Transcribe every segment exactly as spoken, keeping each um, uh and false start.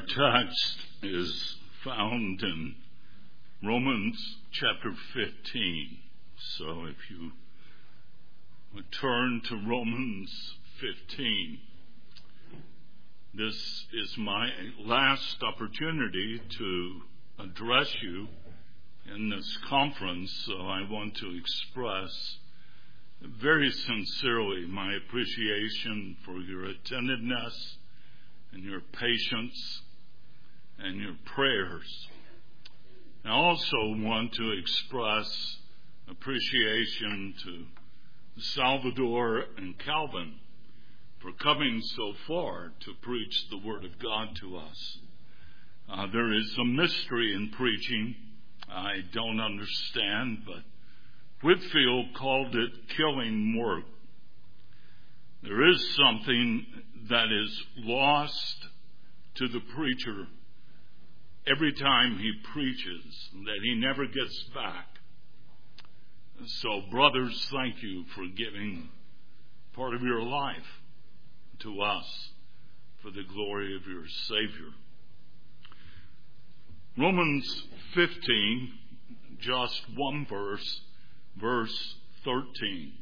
text is found in Romans chapter fifteen. So if you would turn to Romans fifteen, this is my last opportunity to address you in this conference, so I want to express very sincerely my appreciation for your attentiveness and your patience and your prayers. I also want to express appreciation to Salvador and Calvin for coming so far to preach the Word of God to us. Uh, there is a mystery in preaching I don't understand, but Whitefield called it killing work. There is something that is lost to the preacher every time he preaches that he never gets back. So, brothers, thank you for giving part of your life to us for the glory of your Savior. Romans fifteen, just one verse, verse thirteen.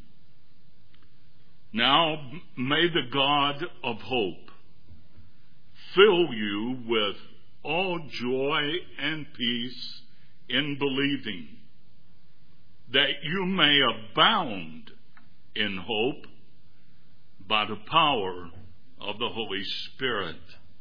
Now may the God of hope fill you with all joy and peace in believing, that you may abound in hope by the power of the Holy Spirit.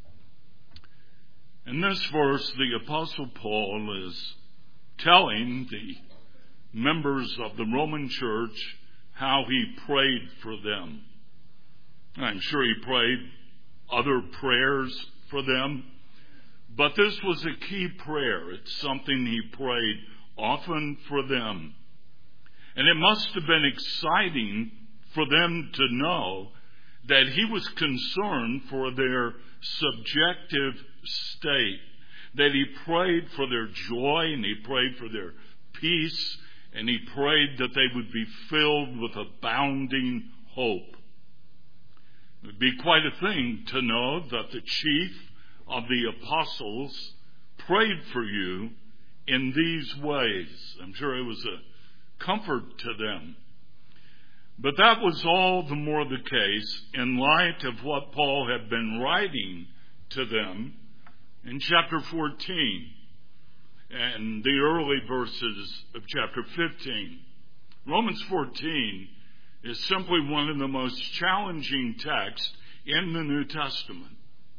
In this verse, the Apostle Paul is telling the members of the Roman church how he prayed for them. I'm sure he prayed other prayers for them, but this was a key prayer. It's something he prayed often for them. And it must have been exciting for them to know that he was concerned for their subjective state, that he prayed for their joy and he prayed for their peace, and he prayed that they would be filled with abounding hope. It would be quite a thing to know that the chief of the apostles prayed for you in these ways. I'm sure it was a comfort to them. But that was all the more the case in light of what Paul had been writing to them in chapter fourteen and the early verses of chapter fifteen. Romans fourteen is simply one of the most challenging texts in the New Testament.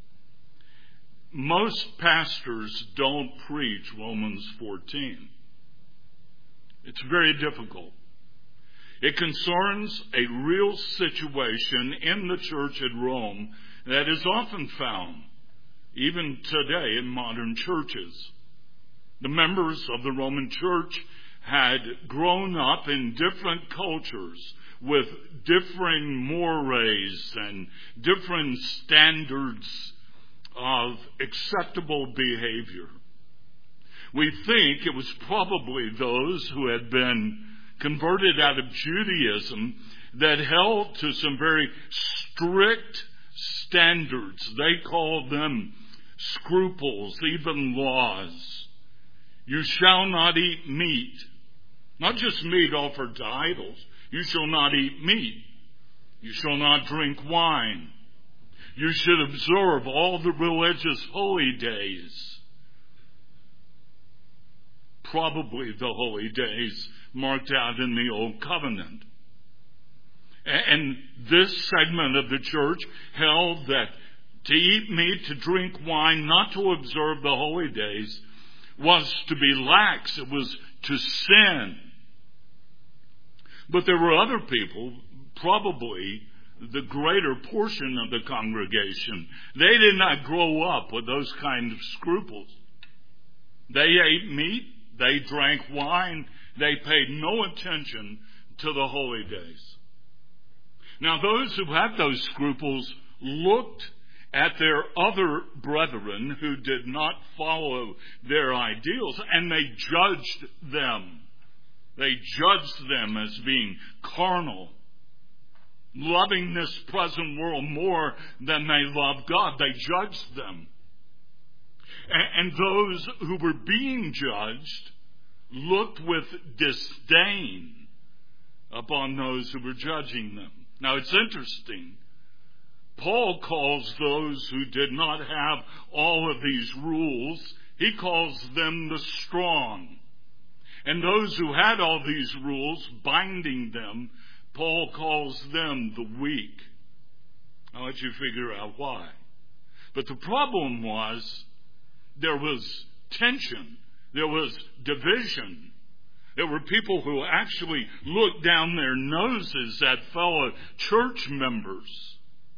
Most pastors don't preach Romans fourteen. It's very difficult. It concerns a real situation in the church at Rome that is often found, even today, in modern churches. The members of the Roman church had grown up in different cultures with differing mores and different standards of acceptable behavior. We think it was probably those who had been converted out of Judaism that held to some very strict standards. They called them scruples, even laws. You shall not eat meat. Not just meat offered to idols. You shall not eat meat. You shall not drink wine. You should observe all the religious holy days. Probably the holy days marked out in the Old Covenant. And this segment of the church held that to eat meat, to drink wine, not to observe the holy days, was to be lax. It was to sin. But there were other people, probably the greater portion of the congregation. They did not grow up with those kind of scruples. They ate meat. They drank wine. They paid no attention to the holy days. Now, those who had those scruples looked at their other brethren who did not follow their ideals, and they judged them. They judged them as being carnal, loving this present world more than they loved God. They judged them. And those who were being judged looked with disdain upon those who were judging them. Now it's interesting. Paul calls those who did not have all of these rules, he calls them the strong. And those who had all these rules binding them, Paul calls them the weak. I'll let you figure out why. But the problem was there was tension. There was division. There were people who actually looked down their noses at fellow church members.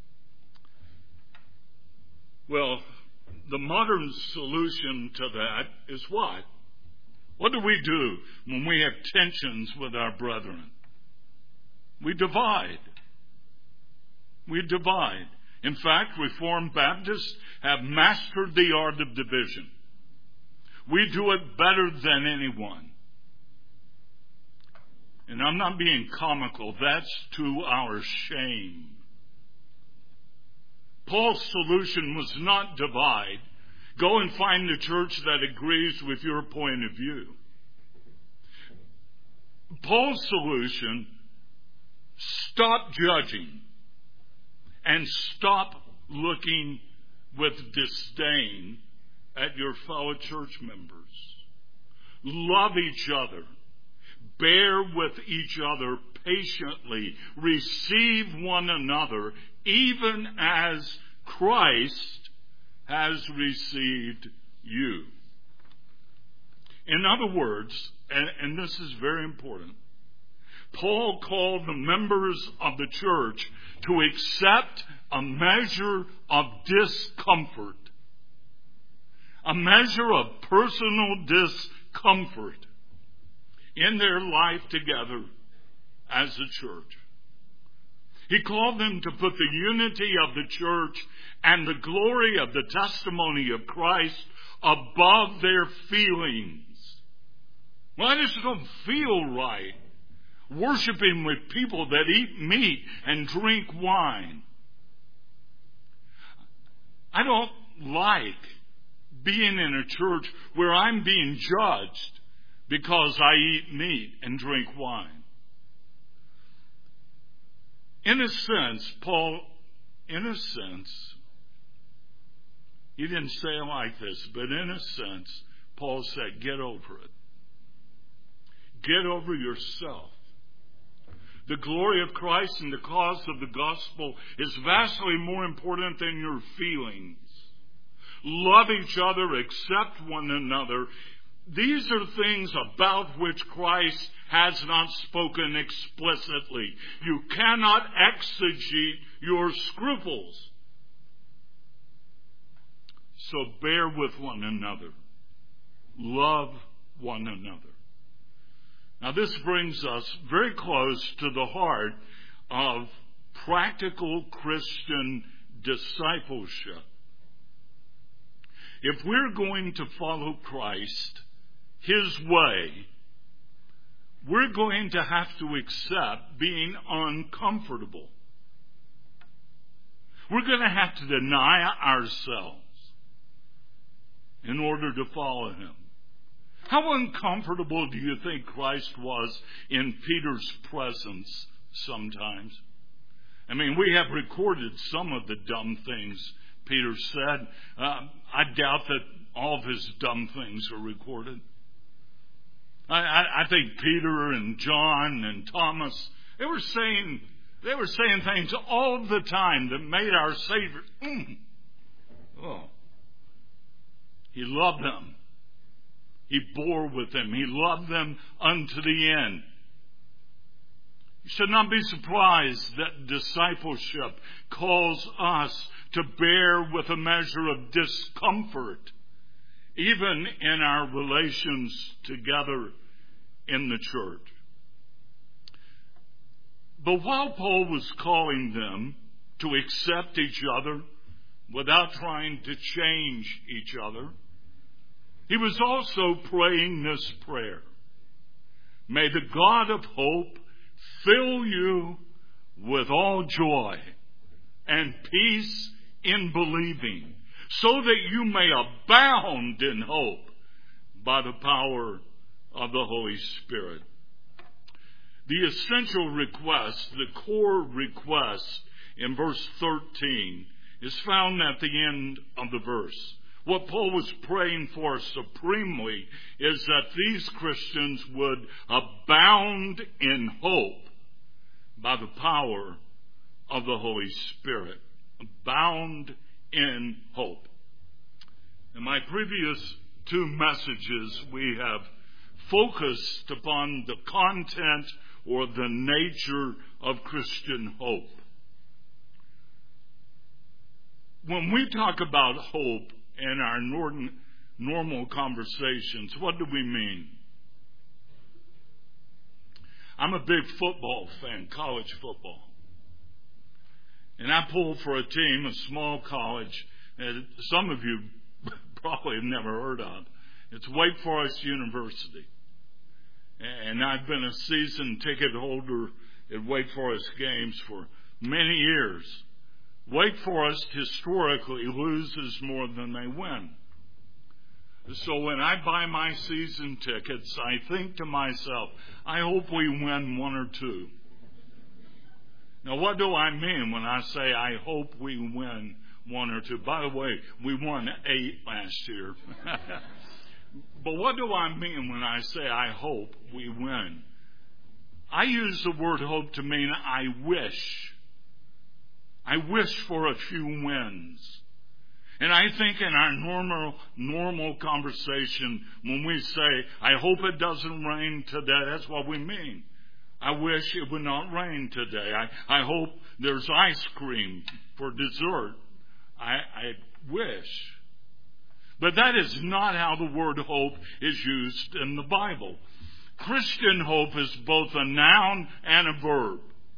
Well, the modern solution to that is what? What do we do when we have tensions with our brethren? We divide. We divide. In fact, Reformed Baptists have mastered the art of division. We do it better than anyone. And I'm not being comical. That's to our shame. Paul's solution was not divide. Go and find a church that agrees with your point of view. Paul's solution, stop judging and stop looking with disdain at your fellow church members. Love each other. Bear with each other patiently. Receive one another, even as Christ has received you. In other words, and, and this is very important, Paul called the members of the church to accept a measure of discomfort, a measure of personal discomfort in their life together as a church. He called them to put the unity of the church and the glory of the testimony of Christ above their feelings. Well, I just don't feel right worshiping with people that eat meat and drink wine. I don't like being in a church where I'm being judged because I eat meat and drink wine. In a sense, Paul, in a sense, he didn't say it like this, but in a sense, Paul said, get over it. Get over yourself. The glory of Christ and the cause of the gospel is vastly more important than your feelings. Love each other, accept one another. These are things about which Christ has not spoken explicitly. You cannot exegete your scruples. So bear with one another. Love one another. Now this brings us very close to the heart of practical Christian discipleship. If we're going to follow Christ His way, we're going to have to accept being uncomfortable. We're going to have to deny ourselves in order to follow Him. How uncomfortable do you think Christ was in Peter's presence sometimes? I mean, we have recorded some of the dumb things Peter said. Uh, I doubt that all of his dumb things are recorded. I, I, I think Peter and John and Thomas, they were saying they were saying things all the time that made our Savior. Mm, oh, He loved them. He bore with them. He loved them unto the end. You should not be surprised that discipleship calls us to bear with a measure of discomfort, even in our relations together in the church. But while Paul was calling them to accept each other without trying to change each other, he was also praying this prayer. May the God of hope fill you with all joy and peace in believing, so that you may abound in hope by the power of the Holy Spirit. The essential request, the core request in verse thirteen is found at the end of the verse. What Paul was praying for supremely is that these Christians would abound in hope by the power of the Holy Spirit. Abound in hope. In my previous two messages, we have focused upon the content or the nature of Christian hope. When we talk about hope in our normal conversations, what do we mean? I'm a big football fan, college football. And I pull for a team, a small college, that some of you probably have never heard of. It's Wake Forest University. And I've been a season ticket holder at Wake Forest games for many years. Wake Forest historically loses more than they win. So when I buy my season tickets, I think to myself, I hope we win one or two. Now, what do I mean when I say I hope we win one or two? By the way, we won eight last year. But what do I mean when I say I hope we win? I use the word hope to mean I wish. I wish for a few wins. And I think in our normal normal conversation, when we say, I hope it doesn't rain today, that's what we mean. I wish it would not rain today. I, I hope there's ice cream for dessert. I, I wish. But that is not how the word hope is used in the Bible. Christian hope is both a noun and a verb.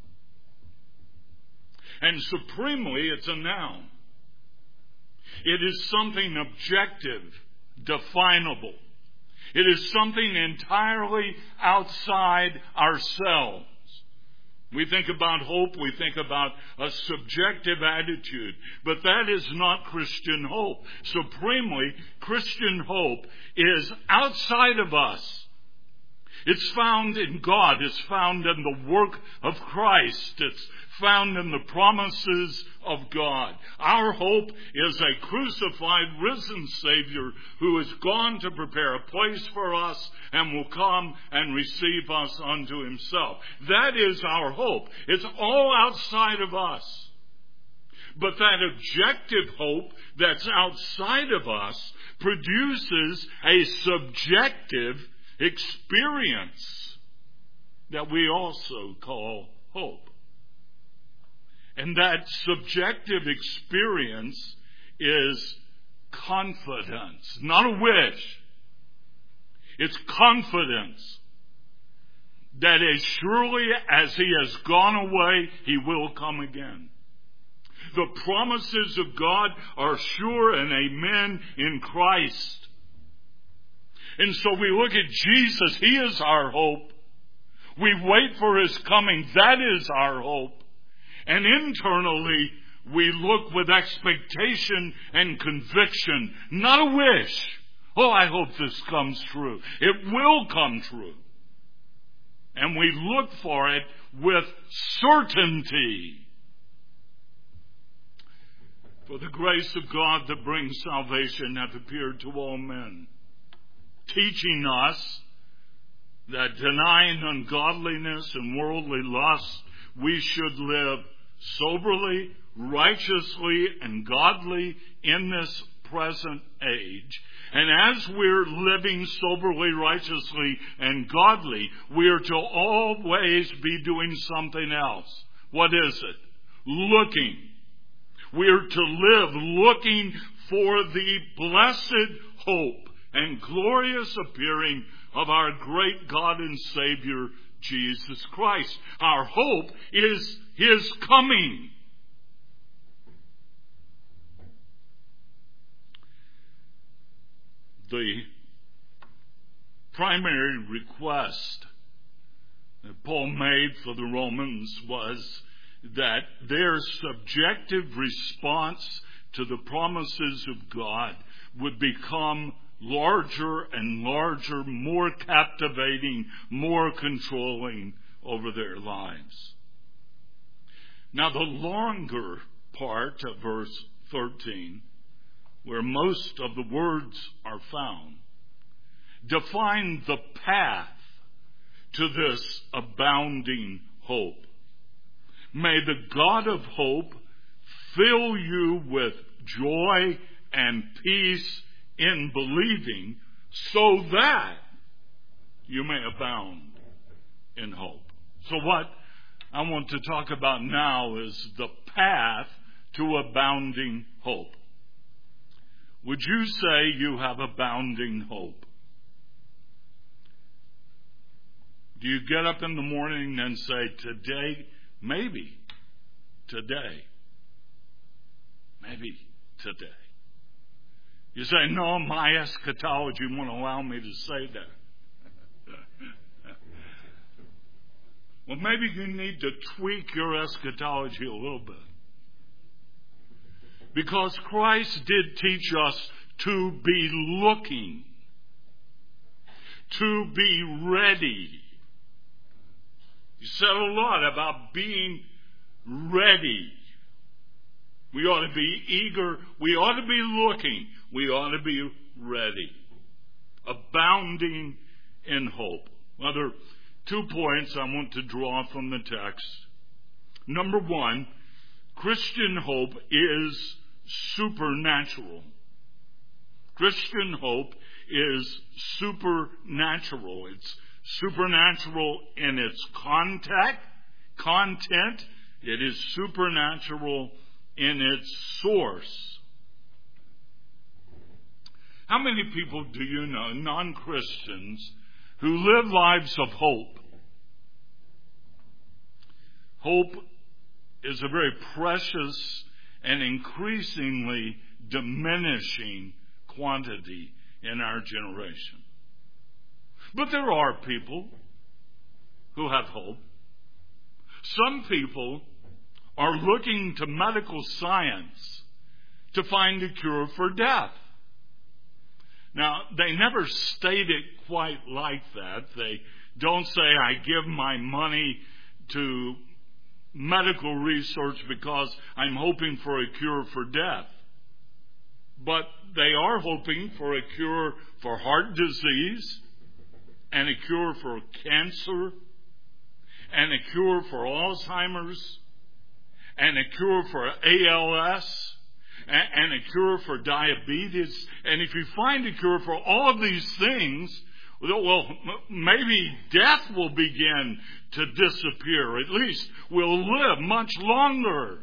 And supremely, it's a noun. It is something objective, definable. It is something entirely outside ourselves. We think about hope, we think about a subjective attitude, but that is not Christian hope. Supremely, Christian hope is outside of us. It's found in God. It's found in the work of Christ. It's found in the promises of God. Our hope is a crucified, risen Savior who has gone to prepare a place for us and will come and receive us unto himself. That is our hope. It's all outside of us. But that objective hope that's outside of us produces a subjective experience that we also call hope. And that subjective experience is confidence, not a wish. It's confidence that as surely as he has gone away, he will come again. The promises of God are sure and amen in Christ. And so we look at Jesus. He is our hope. We wait for his coming. That is our hope. And internally, we look with expectation and conviction, not a wish. Oh, I hope this comes true. It will come true. And we look for it with certainty. For the grace of God that brings salvation hath appeared to all men, teaching us that denying ungodliness and worldly lust, we should live soberly, righteously, and godly in this present age. And as we're living soberly, righteously, and godly, we are to always be doing something else. What is it? Looking. We are to live looking for the blessed hope and glorious appearing of our great God and Savior, Jesus Christ. Our hope is his coming. The primary request that Paul made for the Romans was that their subjective response to the promises of God would become larger and larger, more captivating, more controlling over their lives. Now, the longer part of verse thirteen, where most of the words are found, define the path to this abounding hope. May the God of hope fill you with joy and peace in believing, so that you may abound in hope. So what I want to talk about now is the path to abounding hope. Would you say you have abounding hope? Do you get up in the morning and say, today, maybe today, maybe today? You say, no, my eschatology won't allow me to say that. Well, maybe you need to tweak your eschatology a little bit. Because Christ did teach us to be looking, to be ready. He said a lot about being ready. We ought to be eager. We ought to be looking. We ought to be ready. Abounding in hope. Well, there are two points I want to draw from the text. Number one, Christian hope is supernatural. Christian hope is supernatural. It's supernatural in its content. Content. It is supernatural in its source. How many people do you know, non-Christians, who live lives of hope? Hope is a very precious and increasingly diminishing quantity in our generation. But there are people who have hope. Some people are looking to medical science to find a cure for death. Now, they never state it quite like that. They don't say, I give my money to medical research because I'm hoping for a cure for death. But they are hoping for a cure for heart disease, and a cure for cancer, and a cure for Alzheimer's, and a cure for A L S, and a cure for diabetes. And if you find a cure for all of these things, well, maybe death will begin to disappear. At least we'll live much longer.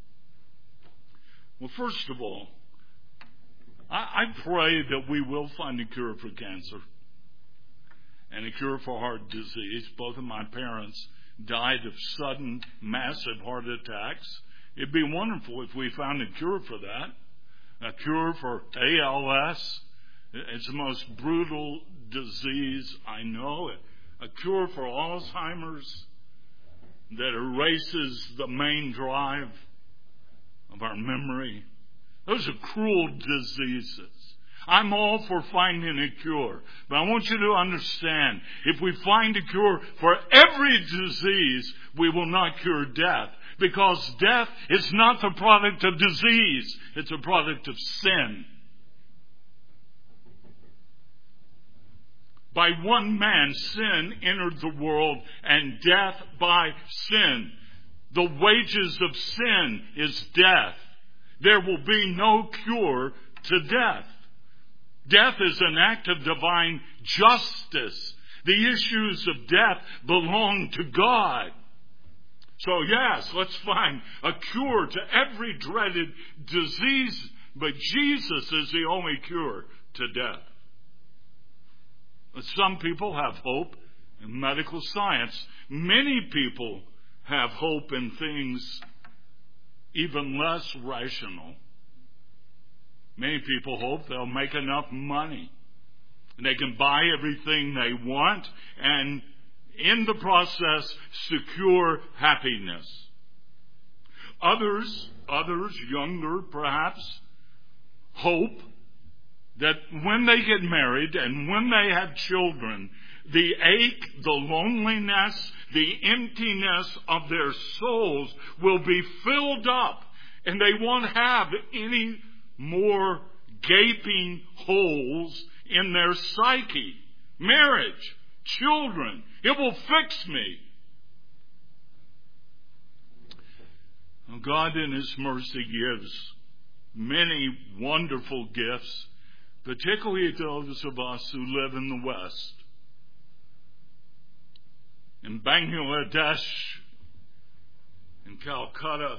Well, first of all, I, I pray that we will find a cure for cancer and a cure for heart disease. Both of my parents died of sudden, massive heart attacks. It'd be wonderful if we found a cure for that. A cure for A L S. It's the most brutal disease I know. A cure for Alzheimer's that erases the main drive of our memory. Those are cruel diseases. I'm all for finding a cure. But I want you to understand, if we find a cure for every disease, we will not cure death. Because death is not the product of disease. It's a product of sin. By one man, sin entered the world, and death by sin. The wages of sin is death. There will be no cure to death. Death is an act of divine justice. The issues of death belong to God. So yes, let's find a cure to every dreaded disease, but Jesus is the only cure to death. But some people have hope in medical science. Many people have hope in things even less rational. Many people hope they'll make enough money and they can buy everything they want and in the process secure happiness. Others, others, younger perhaps, hope that when they get married and when they have children, the ache, the loneliness, the emptiness of their souls will be filled up, and they won't have any more gaping holes in their psyche. Marriage, children, it will fix me. God in His mercy gives many wonderful gifts, particularly to those of us who live in the West. In Bangladesh, in Calcutta,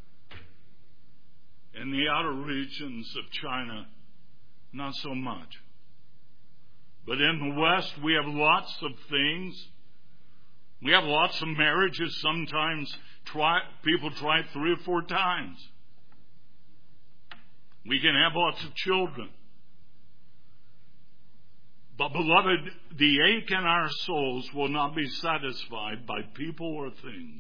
in the outer regions of China, not so much. But in the West, we have lots of things. We have lots of marriages. Sometimes try, people try it three or four times. We can have lots of children. But beloved, the ache in our souls will not be satisfied by people or things.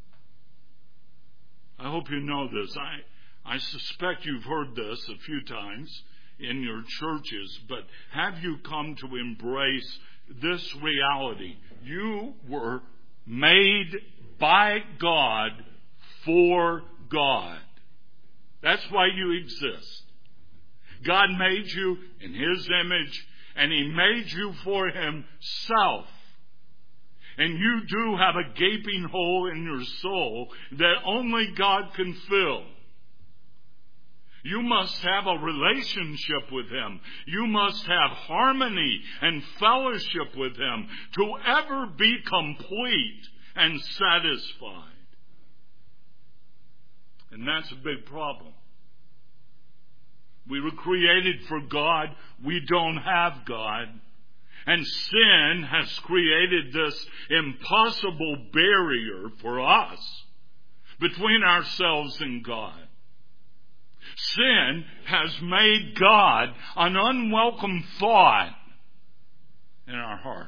I hope you know this. I, I suspect you've heard this a few times in your churches, but have you come to embrace this reality? You were made by God for God. That's why you exist. God made you in His image, and He made you for Himself. And you do have a gaping hole in your soul that only God can fill. You must have a relationship with Him. You must have harmony and fellowship with Him to ever be complete and satisfied. And that's a big problem. We were created for God. We don't have God. And sin has created this impossible barrier for us between ourselves and God. Sin has made God an unwelcome thought in our hearts.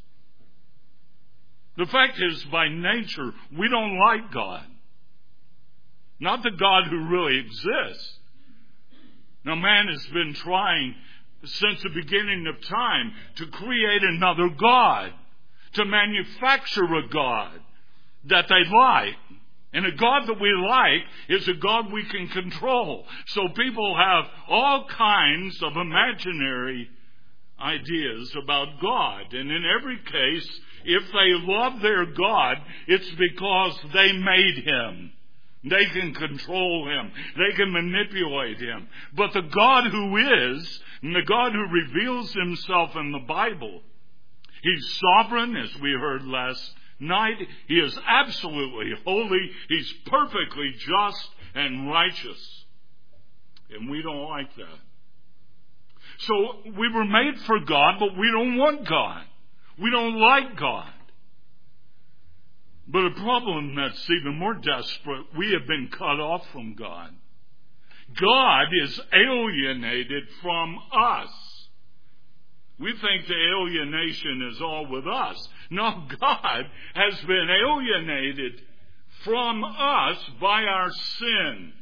The fact is, by nature, we don't like God. Not the God who really exists. Now, man has been trying since the beginning of time to create another God, to manufacture a God that they like. And a God that we like is a God we can control. So people have all kinds of imaginary ideas about God. And in every case, if they love their God, it's because they made Him. They can control Him. They can manipulate Him. But the God who is, and the God who reveals Himself in the Bible, He's sovereign, as we heard last night. He is absolutely holy. He's perfectly just and righteous. And we don't like that. So we were made for God, but we don't want God. We don't like God. But a problem that's even more desperate, we have been cut off from God. God is alienated from us. We think the alienation is all with us. No, God has been alienated from us by our sin.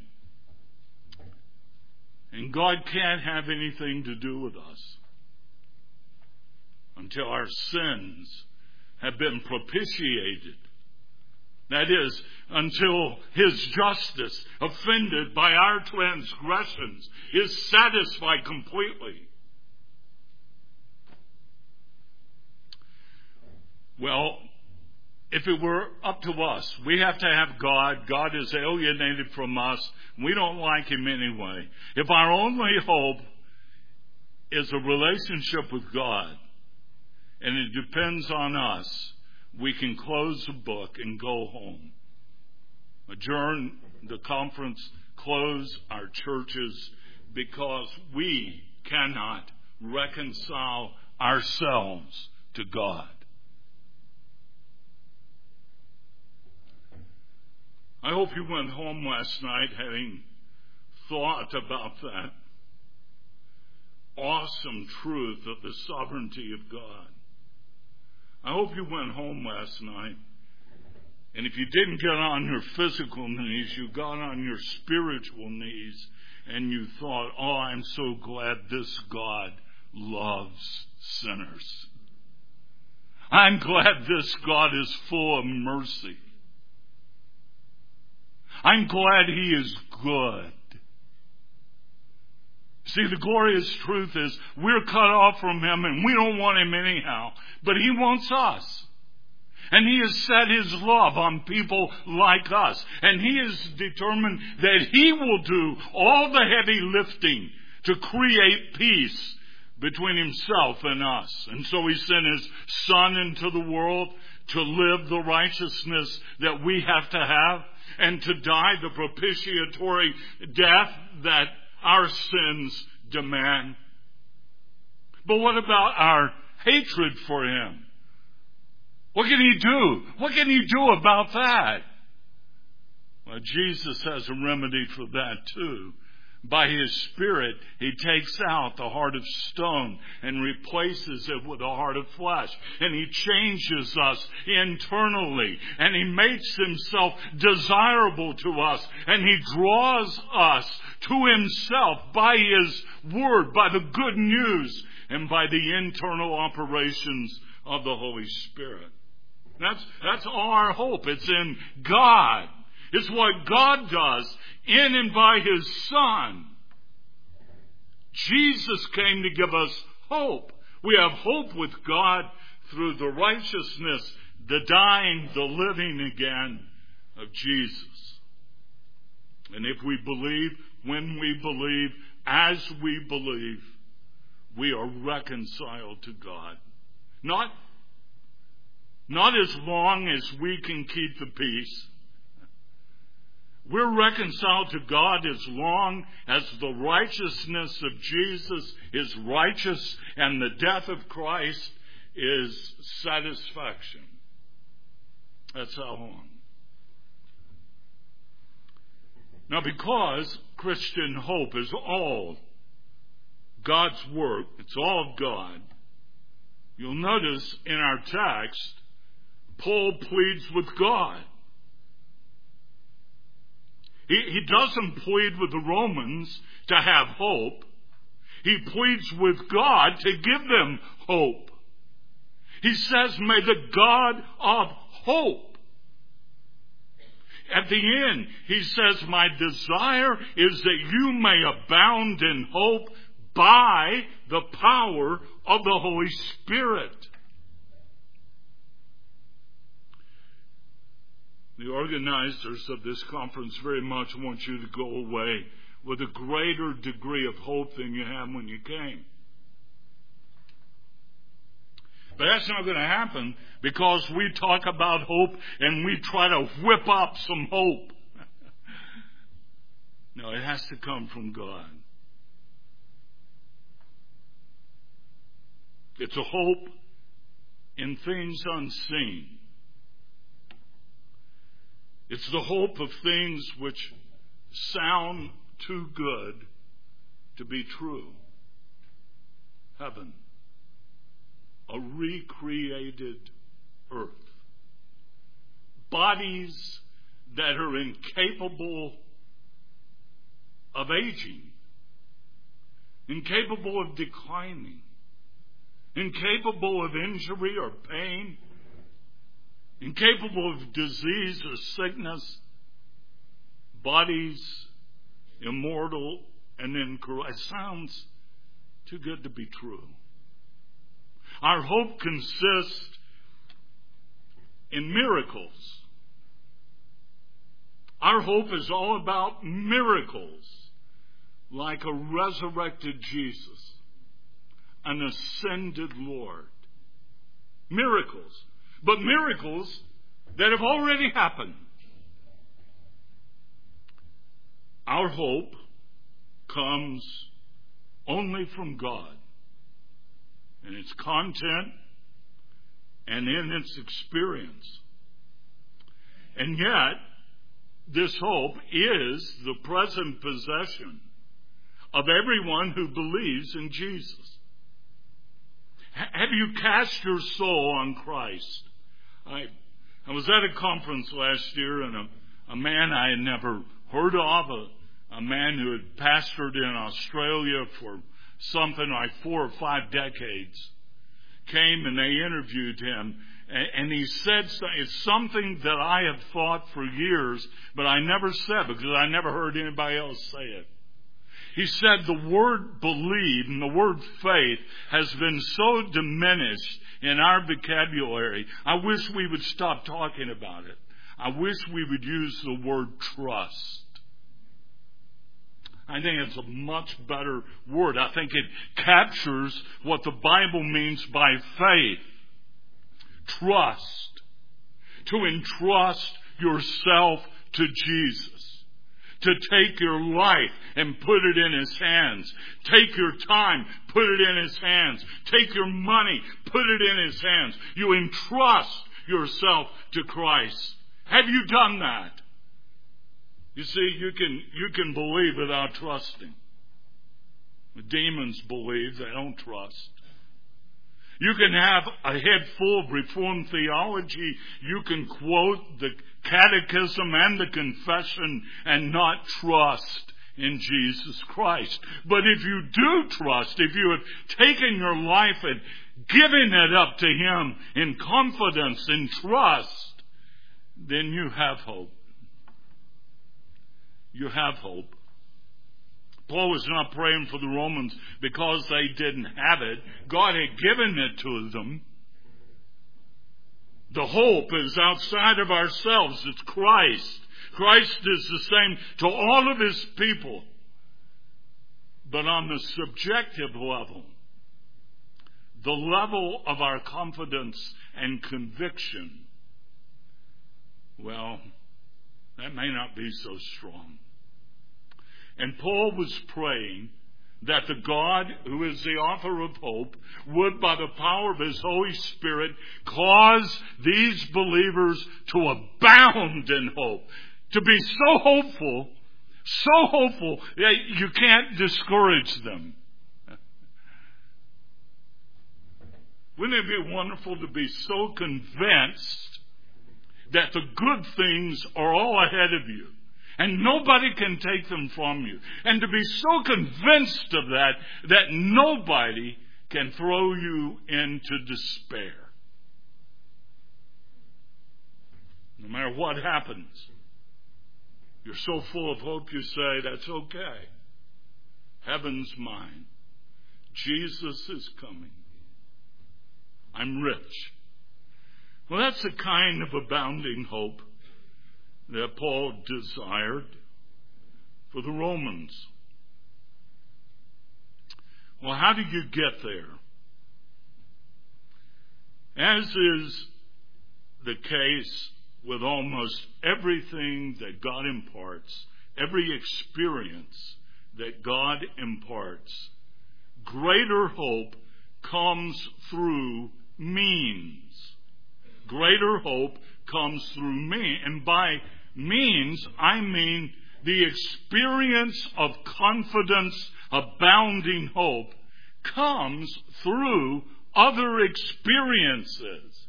And God can't have anything to do with us until our sins have been propitiated. That is, until His justice, offended by our transgressions, is satisfied completely. Well, if it were up to us, we have to have God. God is alienated from us. We don't like Him anyway. If our only hope is a relationship with God, and it depends on us, we can close the book and go home. Adjourn the conference, close our churches, because we cannot reconcile ourselves to God. I hope you went home last night having thought about that awesome truth of the sovereignty of God. I hope you went home last night And if you didn't get on your physical knees, you got on your spiritual knees and you thought, oh, I'm so glad this God loves sinners. I'm glad this God is full of mercy. I'm glad He is good. See, the glorious truth is we're cut off from Him and we don't want Him anyhow, but He wants us. And He has set His love on people like us. And He is determined that He will do all the heavy lifting to create peace between Himself and us. And so He sent His Son into the world to live the righteousness that we have to have and to die the propitiatory death that our sins demand. But what about our hatred for Him? What can He do? What can He do about that? Well, Jesus has a remedy for that too. By His Spirit, He takes out the heart of stone and replaces it with a heart of flesh. And He changes us internally. And He makes Himself desirable to us. And He draws us to Himself by His Word, by the good news, and by the internal operations of the Holy Spirit. That's, that's our hope. It's in God. It's what God does in and by His Son. Jesus came to give us hope. We have hope with God through the righteousness, the dying, the living again of Jesus. And if we believe, when we believe, as we believe, we are reconciled to God. Not, not as long as we can keep the peace. We're reconciled to God as long as the righteousness of Jesus is righteous and the death of Christ is satisfaction. That's how long. Now, because Christian hope is all God's work, it's all God, you'll notice in our text, Paul pleads with God. He, he doesn't plead with the Romans to have hope. He pleads with God to give them hope. He says, may the God of hope. At the end, he says, my desire is that you may abound in hope by the power of the Holy Spirit. The organizers of this conference very much want you to go away with a greater degree of hope than you had when you came. But that's not going to happen because we talk about hope and we try to whip up some hope. No, it has to come from God. It's a hope in things unseen. It's the hope of things which sound too good to be true. Heaven. A recreated earth. Bodies that are incapable of aging. Incapable of declining. Incapable of injury or pain. Incapable of disease or sickness, bodies immortal and incorruptible. It sounds too good to be true. Our hope consists in miracles. Our hope is all about miracles, like a resurrected Jesus, an ascended Lord. Miracles. But miracles that have already happened. Our hope comes only from God in its content and in its experience. And yet, this hope is the present possession of everyone who believes in Jesus. Have you cast your soul on Christ? I I was at a conference last year, and a, a man I had never heard of, a, a man who had pastored in Australia for something like four or five decades, came and they interviewed him. And, and he said it's something that I have thought for years, but I never said because I never heard anybody else say it. He said the word believe and the word faith has been so diminished in our vocabulary. I wish we would stop talking about it. I wish we would use the word trust. I think it's a much better word. I think it captures what the Bible means by faith. Trust. To entrust yourself to Jesus. To take your life and put it in His hands. Take your time, put it in His hands. Take your money, put it in His hands. You entrust yourself to Christ. Have you done that? You see, you can you can believe without trusting. The demons believe, they don't trust. You can have a head full of Reformed theology. You can quote the catechism and the confession and not trust in Jesus Christ. But if you do trust, if you have taken your life and given it up to Him in confidence and trust, then you have hope. You have hope. Paul was not praying for the Romans because they didn't have it. God had given it to them. The hope is outside of ourselves. It's Christ. Christ is the same to all of His people. But on the subjective level, the level of our confidence and conviction, well, that may not be so strong. And Paul was praying that the God who is the author of hope would, by the power of His Holy Spirit, cause these believers to abound in hope. To be so hopeful, so hopeful that you can't discourage them. Wouldn't it be wonderful to be so convinced that the good things are all ahead of you and nobody can take them from you? And to be so convinced of that, that nobody can throw you into despair. No matter what happens, you're so full of hope you say, that's okay. Heaven's mine. Jesus is coming. I'm rich. Well, that's the kind of abounding hope that Paul desired for the Romans. Well, how do you get there? As is the case with almost everything that God imparts, every experience that God imparts, greater hope comes through means. Greater hope comes through me. And by means, I mean the experience of confidence, abounding hope, comes through other experiences.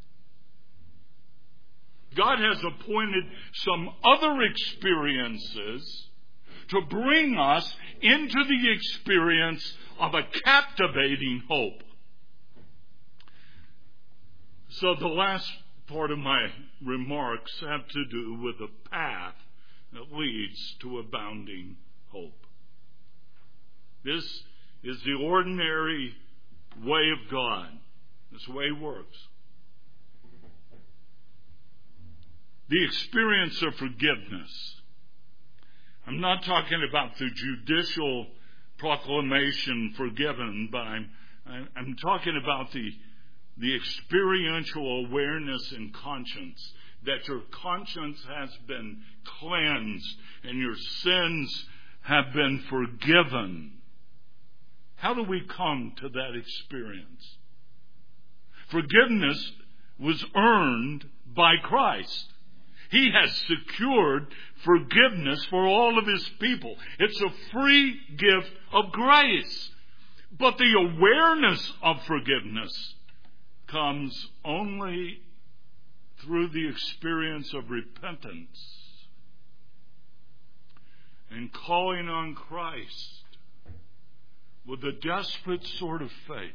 God has appointed some other experiences to bring us into the experience of a captivating hope. So the last part of my remarks have to do with a path that leads to abounding hope. This is the ordinary way of God. This way He works. The experience of forgiveness. I'm not talking about the judicial proclamation forgiven, but I'm, I'm talking about the The experiential awareness and conscience that your conscience has been cleansed and your sins have been forgiven. How do we come to that experience? Forgiveness was earned by Christ. He has secured forgiveness for all of His people. It's a free gift of grace. But the awareness of forgiveness comes only through the experience of repentance and calling on Christ with a desperate sort of faith.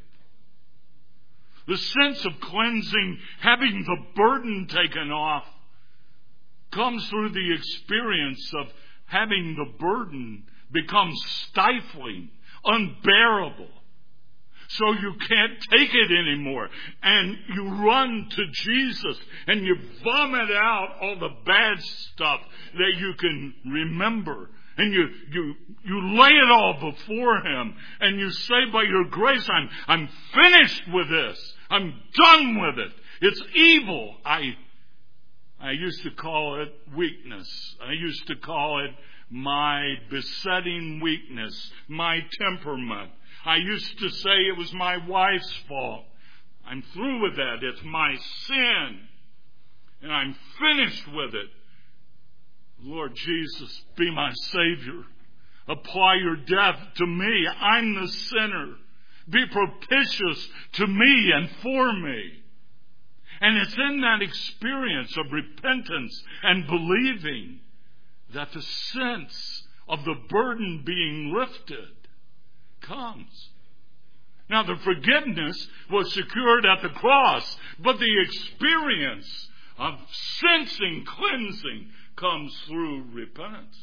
The sense of cleansing, having the burden taken off, comes through the experience of having the burden become stifling, unbearable. So you can't take it anymore. And you run to Jesus and you vomit out all the bad stuff that you can remember. And you, you, you lay it all before Him. And you say, by your grace, I'm, I'm finished with this. I'm done with it. It's evil. I, I used to call it weakness. I used to call it my besetting weakness, my temperament. I used to say it was my wife's fault. I'm through with that. It's my sin. And I'm finished with it. Lord Jesus, be my Savior. Apply your death to me. I'm the sinner. Be propitious to me and for me. And it's in that experience of repentance and believing that the sense of the burden being lifted comes. Now, the forgiveness was secured at the cross, but the experience of sensing cleansing comes through repentance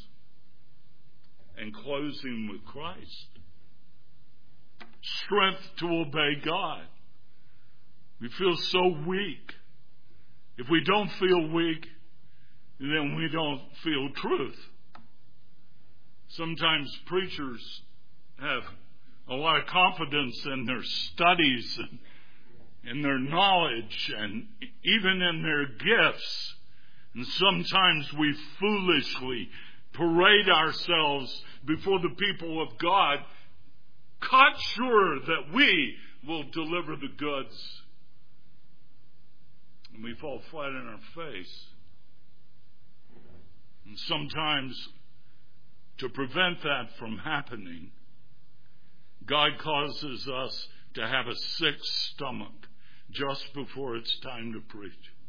and closing with Christ. Strength to obey God. We feel so weak. If we don't feel weak, then we don't feel truth. Sometimes preachers have a lot of confidence in their studies and in their knowledge and even in their gifts. And sometimes we foolishly parade ourselves before the people of God, quite sure that we will deliver the goods. And we fall flat on our face. And sometimes, to prevent that from happening, God causes us to have a sick stomach just before it's time to preach.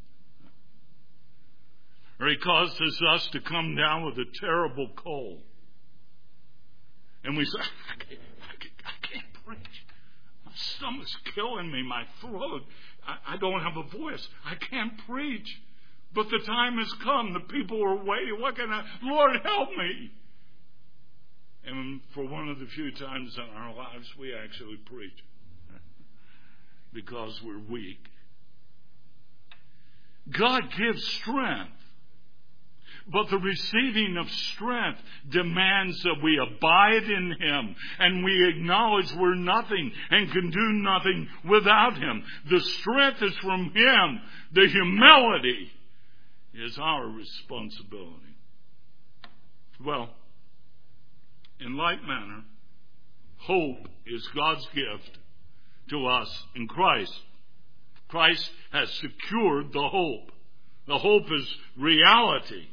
Or He causes us to come down with a terrible cold. And we say, I can't, I can't, I can't preach. My stomach's killing me, my throat. I, I don't have a voice. I can't preach. But the time has come. The people are waiting. What can I... Lord, help me. And for one of the few times in our lives, we actually preach. Because we're weak. God gives strength. But the receiving of strength demands that we abide in Him and we acknowledge we're nothing and can do nothing without Him. The strength is from Him. The humility is our responsibility. Well, in like manner, hope is God's gift to us in Christ. Christ has secured the hope. The hope is reality.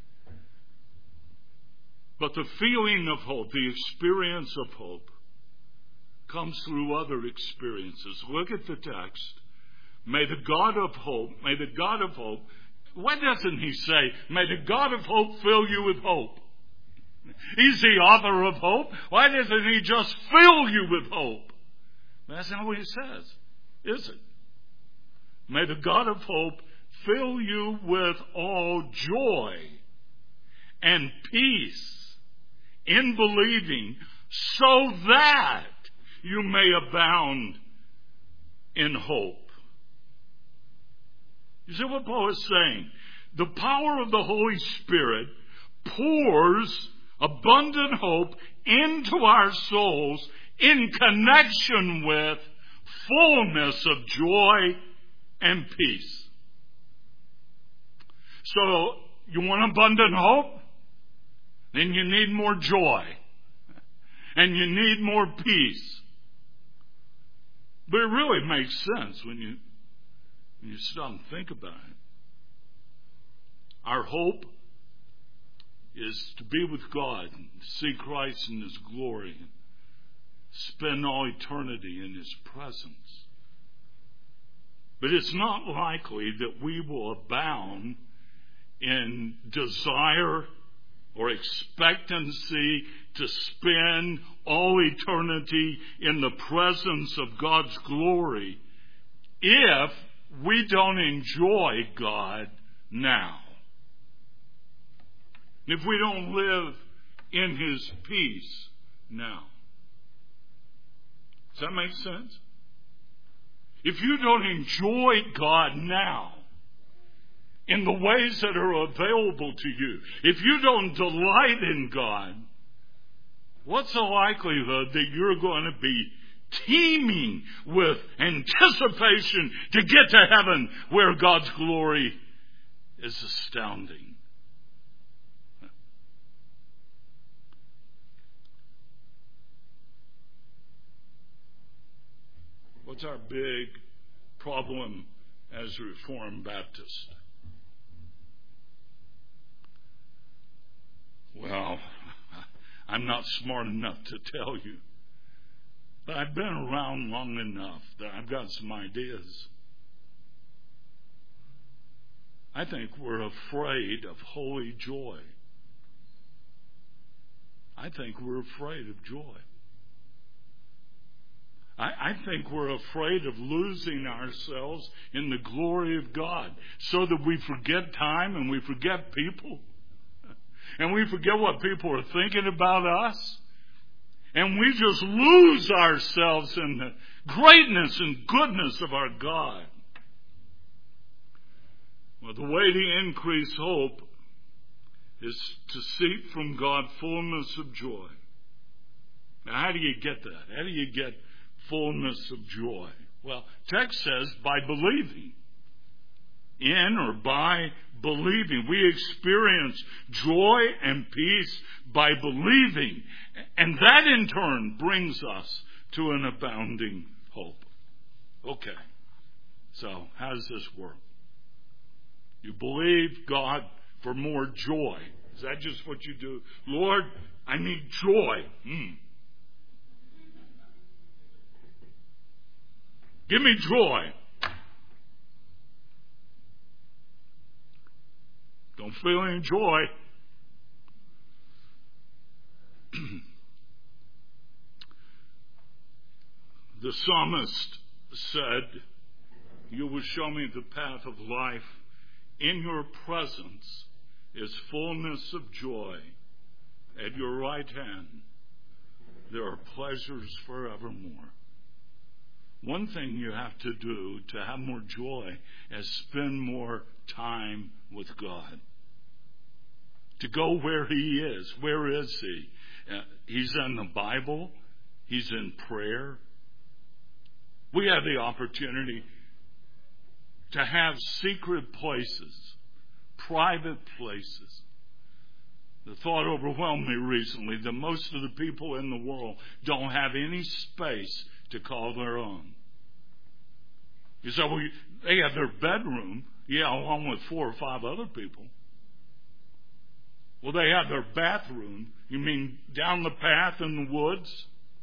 But the feeling of hope, the experience of hope, comes through other experiences. Look at the text. May the God of hope, may the God of hope, why doesn't He say, may the God of hope fill you with hope? He's the author of hope. Why doesn't He just fill you with hope? That's not what He says, is it? May the God of hope fill you with all joy and peace in believing, so that you may abound in hope. You see what Paul is saying? The power of the Holy Spirit pours abundant hope into our souls in connection with fullness of joy and peace. So, you want abundant hope? Then you need more joy. And you need more peace. But it really makes sense when you, when you stop and think about it. Our hope is to be with God and see Christ in His glory and spend all eternity in His presence. But it's not likely that we will abound in desire or expectancy to spend all eternity in the presence of God's glory if we don't enjoy God now. If we don't live in His peace now. Does that make sense? If you don't enjoy God now, in the ways that are available to you, if you don't delight in God, what's the likelihood that you're going to be teeming with anticipation to get to heaven where God's glory is astounding? What's our big problem as Reformed Baptists? Well, I'm not smart enough to tell you, but I've been around long enough that I've got some ideas. I think we're afraid of holy joy. I think we're afraid of joy. I, I think we're afraid of losing ourselves in the glory of God so that we forget time and we forget people. And we forget what people are thinking about us. And we just lose ourselves in the greatness and goodness of our God. Well, the way to increase hope is to seek from God fullness of joy. Now, how do you get that? How do you get fullness of joy? Well, text says by believing. In or by believing. We experience joy and peace by believing. And that in turn brings us to an abounding hope. Okay. So, how does this work? You believe God for more joy. Is that just what you do? Lord, I need joy. Hmm. Give me joy. Don't feel any joy. The psalmist said, you will show me the path of life. In your presence is fullness of joy. At your right hand, there are pleasures forevermore. One thing you have to do to have more joy is spend more time with God. To go where He is. Where is He? Uh, he's in the Bible. He's in prayer. We have the opportunity to have secret places, private places. The thought overwhelmed me recently that most of the people in the world don't have any space to call their own. You say, well, they have their bedroom, yeah, along with four or five other people. Well, they have their bathroom. You mean down the path in the woods?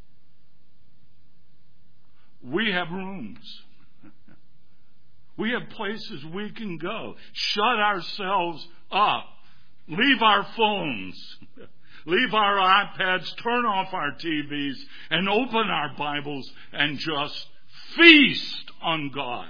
We have rooms. We have places we can go. Shut ourselves up. Leave our phones. Leave our iPads. Turn off our T Vs. And open our Bibles and just feast on God.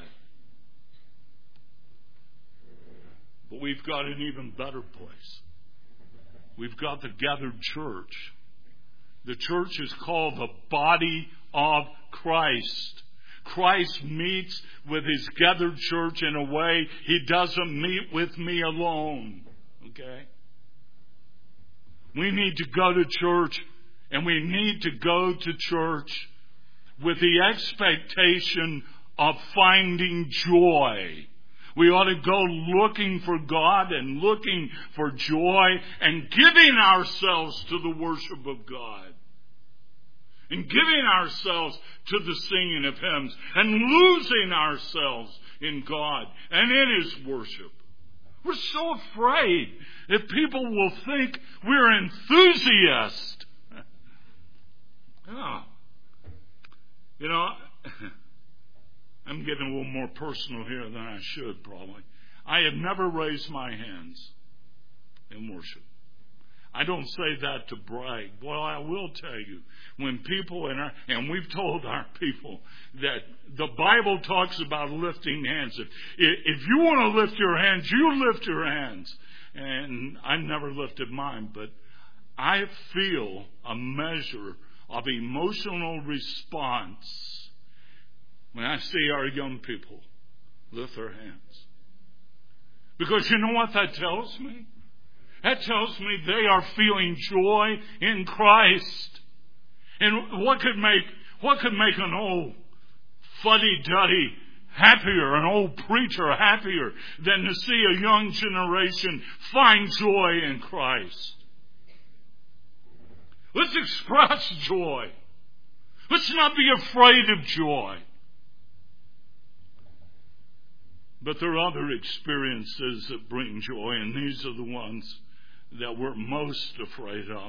But we've got an even better place. We've got the gathered church. The church is called the body of Christ. Christ meets with His gathered church in a way He doesn't meet with me alone. Okay? We need to go to church, and we need to go to church with the expectation of finding joy. We ought to go looking for God and looking for joy and giving ourselves to the worship of God. And giving ourselves to the singing of hymns and losing ourselves in God and in His worship. We're so afraid that people will think we're enthusiasts. Oh. You know, I'm I'm getting a little more personal here than I should probably. I have never raised my hands in worship. I don't say that to brag. Well, I will tell you, when people in our, and we've told our people that the Bible talks about lifting hands. If, if you want to lift your hands, you lift your hands. And I never lifted mine, but I feel a measure of emotional response when I see our young people lift their hands. Because you know what that tells me? That tells me they are feeling joy in Christ. And what could make what could make an old fuddy-duddy happier, an old preacher happier than to see a young generation find joy in Christ? Let's express joy. Let's not be afraid of joy. But there are other experiences that bring joy, and these are the ones that we're most afraid of.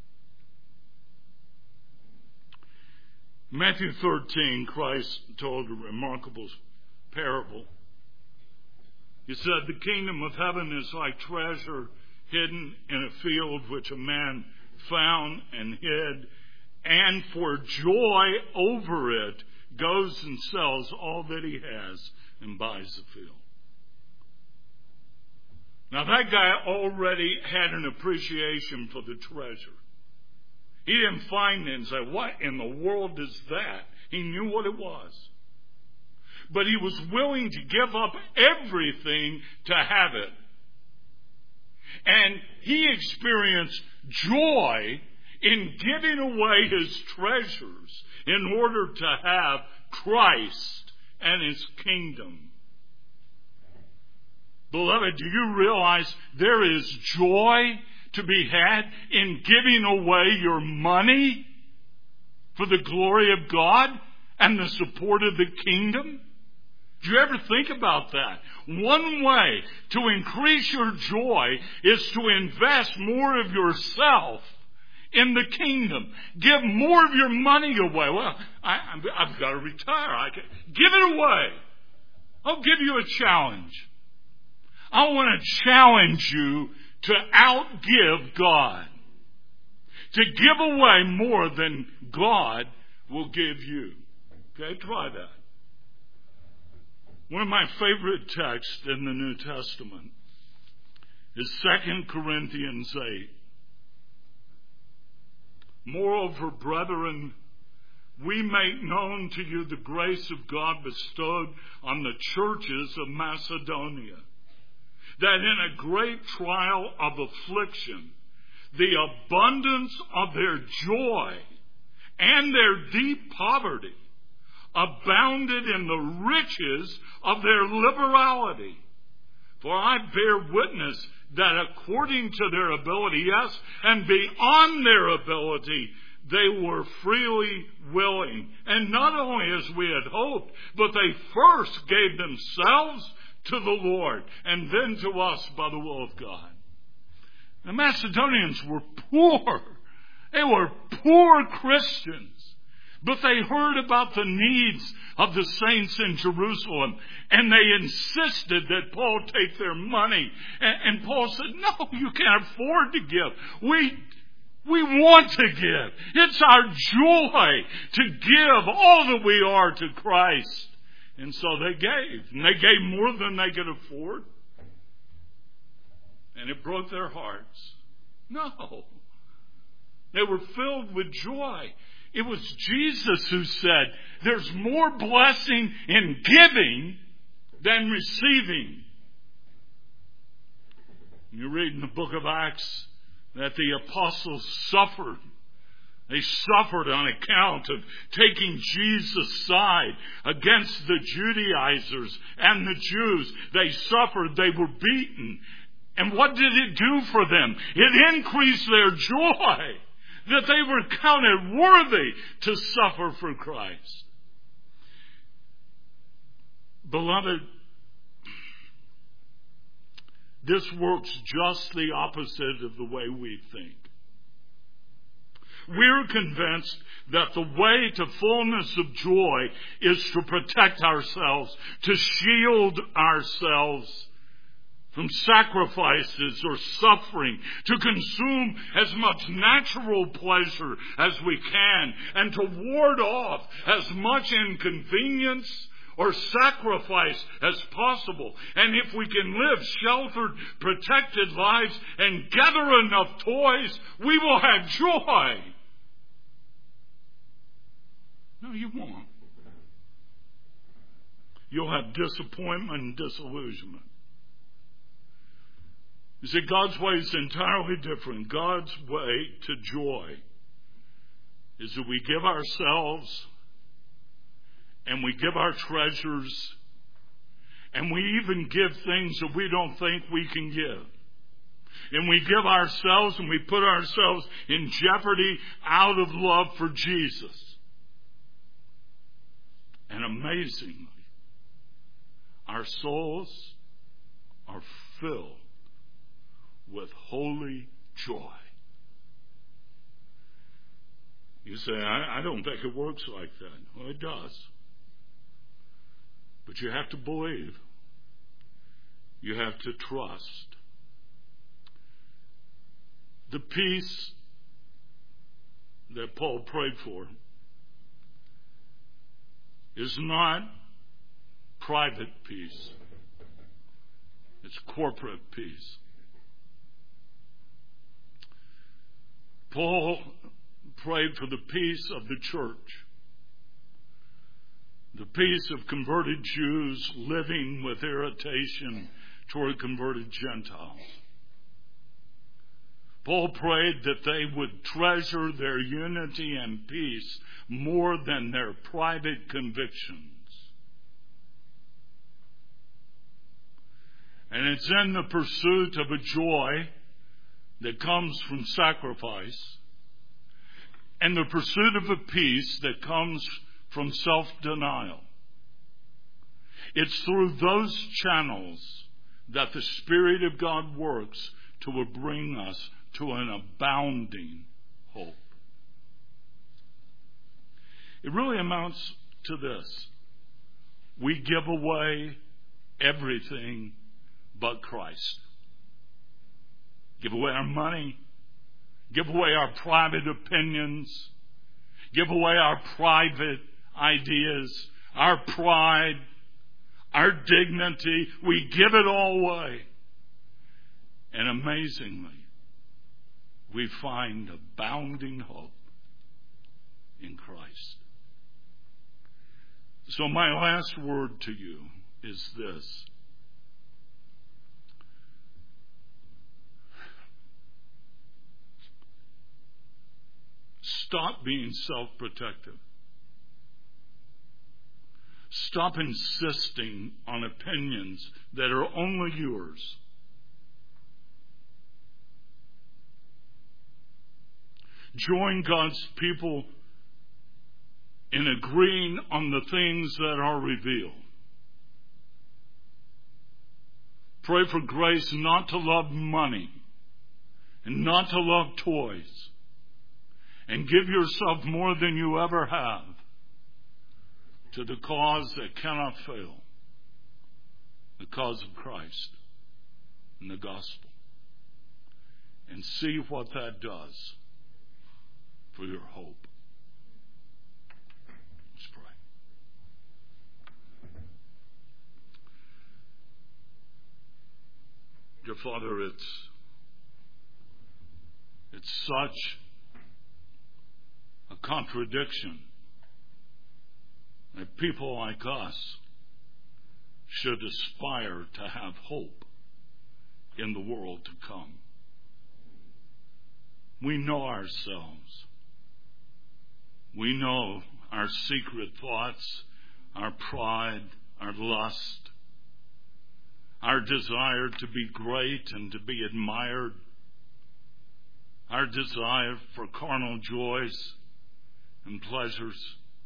Matthew thirteen, Christ told a remarkable parable. He said, the kingdom of heaven is like treasure hidden in a field which a man found and hid, and for joy over it goes and sells all that he has and buys the field. Now that guy already had an appreciation for the treasure. He didn't find it and say, what in the world is that? He knew what it was. But he was willing to give up everything to have it. And he experienced joy in giving away his treasures in order to have Christ and his kingdom. Beloved, do you realize there is joy to be had in giving away your money for the glory of God and the support of the kingdom? Do you ever think about that? One way to increase your joy is to invest more of yourself in the kingdom. Give more of your money away. Well, I, I've got to retire. I can give it away. I'll give you a challenge. I want to challenge you to outgive God. To give away more than God will give you. Okay, try that. One of my favorite texts in the New Testament is Second Corinthians eight. Moreover, brethren, we make known to you the grace of God bestowed on the churches of Macedonia, that in a great trial of affliction, the abundance of their joy and their deep poverty abounded in the riches of their liberality. For I bear witness that according to their ability, yes, and beyond their ability, they were freely willing. And not only as we had hoped, but they first gave themselves to the Lord and then to us by the will of God. The Macedonians were poor. They were poor Christians. But they heard about the needs of the saints in Jerusalem, and they insisted that Paul take their money. And, and Paul said, no, you can't afford to give. We, we want to give. It's our joy to give all that we are to Christ. And so they gave. And they gave more than they could afford. And it broke their hearts. No. They were filled with joy. It was Jesus who said, there's more blessing in giving than receiving. You read in the book of Acts that the apostles suffered. They suffered on account of taking Jesus' side against the Judaizers and the Jews. They suffered. They were beaten. And what did it do for them? It increased their joy that they were counted worthy to suffer for Christ. Beloved, this works just the opposite of the way we think. we're convinced that the way to fullness of joy is to protect ourselves, to shield ourselves from sacrifices or suffering, to consume as much natural pleasure as we can, and to ward off as much inconvenience or sacrifice as possible. And if we can live sheltered, protected lives and gather enough toys, we will have joy. No, you won't. You'll have disappointment and disillusionment. You see, God's way is entirely different. God's way to joy is that we give ourselves and we give our treasures and we even give things that we don't think we can give. And we give ourselves and we put ourselves in jeopardy out of love for Jesus. And amazingly, our souls are filled with holy joy. You say, I, I don't think it works like that. Well, it does. But you have to believe. You have to trust. The peace that Paul prayed for is not private peace. It's corporate peace. Paul prayed for the peace of the church, the peace of converted Jews living with irritation toward converted Gentiles. Paul prayed that they would treasure their unity and peace more than their private convictions. And it's in the pursuit of a joy that comes from sacrifice and the pursuit of a peace that comes from self-denial. It's through those channels that the Spirit of God works to bring us to an abounding hope. It really amounts to this. We give away everything but Christ. Give away our money. Give away our private opinions. Give away our private ideas, our pride, our dignity. We give it all away. And amazingly, we find abounding hope in Christ. So my last word to you is this. Stop being self-protective. Stop insisting on opinions that are only yours. Join God's people in agreeing on the things that are revealed. Pray for grace not to love money and not to love toys. And give yourself more than you ever have to the cause that cannot fail, the cause of Christ and the gospel. And see what that does for your hope. Let's pray. Dear Father, it's, it's such a contradiction that people like us should aspire to have hope in the world to come. We know ourselves. We know our secret thoughts, our pride, our lust, our desire to be great and to be admired, our desire for carnal joys and pleasures.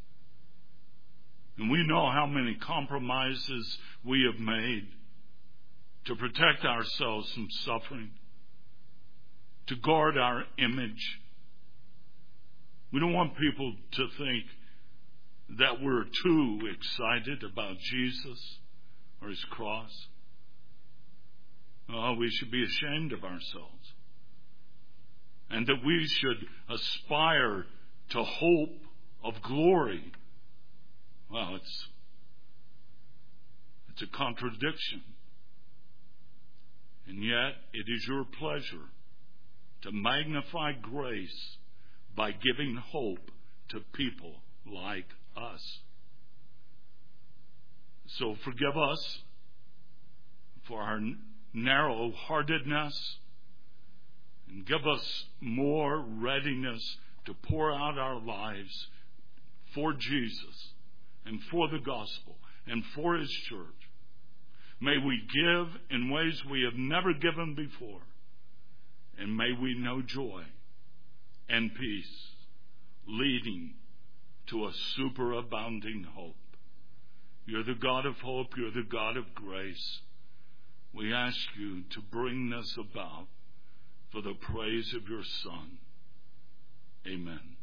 And we know how many compromises we have made to protect ourselves from suffering, to guard our image, We don't want people to think that we're too excited about Jesus or his cross. Oh, we should be ashamed of ourselves. And that we should aspire to hope of glory. Well, it's, it's a contradiction. And yet, it is your pleasure to magnify grace by giving hope to people like us. So forgive us for our narrow-heartedness, and give us more readiness to pour out our lives for Jesus and for the gospel and for his church. May we give in ways we have never given before, and may we know joy and peace leading to a superabounding hope. You're the God of hope. You're the God of grace. We ask you to bring this about for the praise of your Son. Amen.